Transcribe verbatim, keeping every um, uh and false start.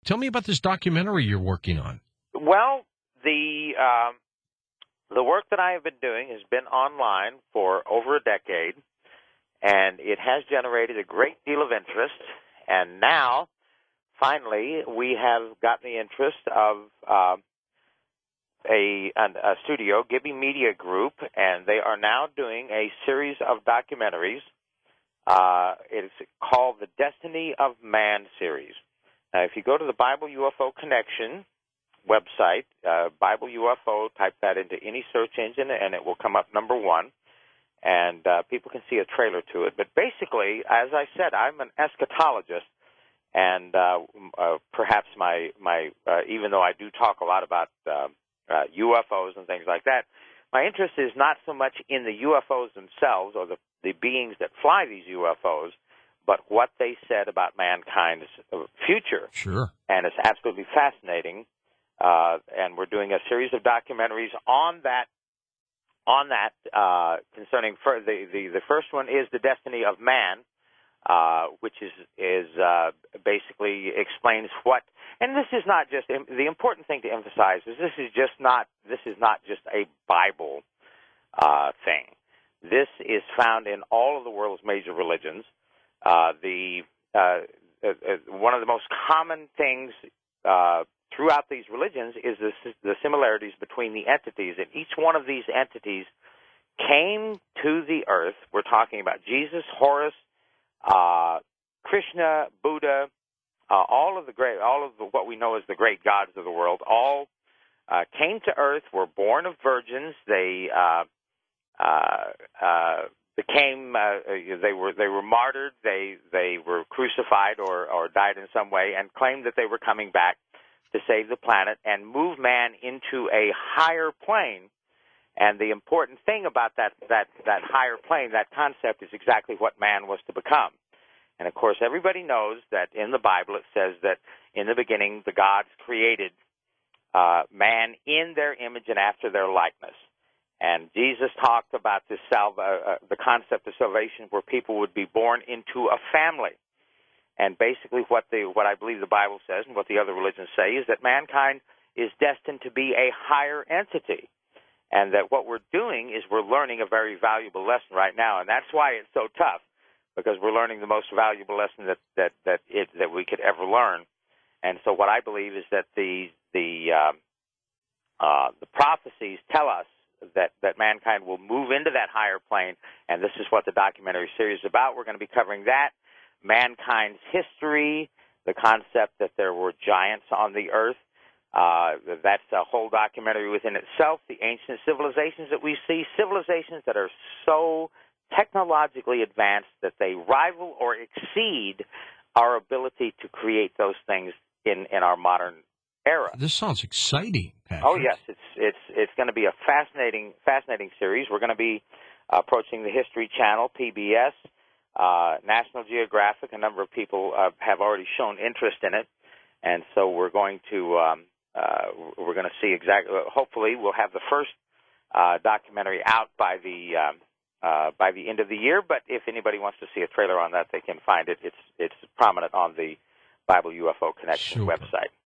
Tell me about this documentary you're working on. Well, the um, the work that I have been doing has been online for over a decade, and it has generated a great deal of interest. And now, finally, we have gotten the interest of uh, a, a studio, Gibby Media Group, and they are now doing a series of documentaries. Uh, it's called the Destiny of Man series. Now, if you go to the Bible U F O Connection website, uh, Bible U F O, type that into any search engine, and it will come up number one, and uh, people can see a trailer to it. But basically, as I said, I'm an eschatologist, and uh, uh, perhaps my, my uh, even though I do talk a lot about uh, uh, U F Os and things like that, my interest is not so much in the U F Os themselves or the, the beings that fly these U F Os, but what they said about mankind's future. Sure. And it's absolutely fascinating. Uh, and we're doing a series of documentaries on that, on that uh, concerning fir- the, the the first one is The Destiny of Man, uh, which is is uh, basically explains what. And this is not just the important thing to emphasize is this is just not this is not just a Bible uh, thing. This is found in all of the world's major religions. Uh, the uh, uh, one of the most common things uh, throughout these religions is the, the similarities between the entities, and each one of these entities came to the earth. We're talking about Jesus, Horus, uh, Krishna, Buddha, uh, all of the great, all of the, what we know as the great gods of the world, all uh, came to earth, were born of virgins. They uh, uh, uh, became uh, they were they were martyred. They they were crucified or or died in some way, and claimed that they were coming back to save the planet and move man into a higher plane. And the important thing about that, that, that higher plane, that concept, is exactly what man was to become. And, of course, everybody knows that in the Bible it says that in the beginning the gods created uh, man in their image and after their likeness. And Jesus talked about this salva, uh, the concept of salvation where people would be born into a family. And basically what the what I believe the Bible says and what the other religions say is that mankind is destined to be a higher entity, and that what we're doing is we're learning a very valuable lesson right now, and that's why it's so tough, because we're learning the most valuable lesson that that that it that we could ever learn. And so what I believe is that the the uh, uh, the prophecies tell us that that mankind will move into that higher plane, and this is what the documentary series is about. We're going to be covering that. Mankind's history, the concept that there were giants on the earth. Uh, that's a whole documentary within itself. The ancient civilizations that we see, civilizations that are so technologically advanced that they rival or exceed our ability to create those things in, in our modern era. This sounds exciting, Patrick. Oh yes, it's it's it's going to be a fascinating fascinating series. We're going to be approaching the History Channel, P B S. Uh, National Geographic, a number of people uh, have already shown interest in it, and so we're going to um, uh, we're going to see exactly. Hopefully, we'll have the first uh, documentary out by the um, uh, by the end of the year. But if anybody wants to see a trailer on that, they can find it. It's it's prominent on the Bible U F O Connection Super. website.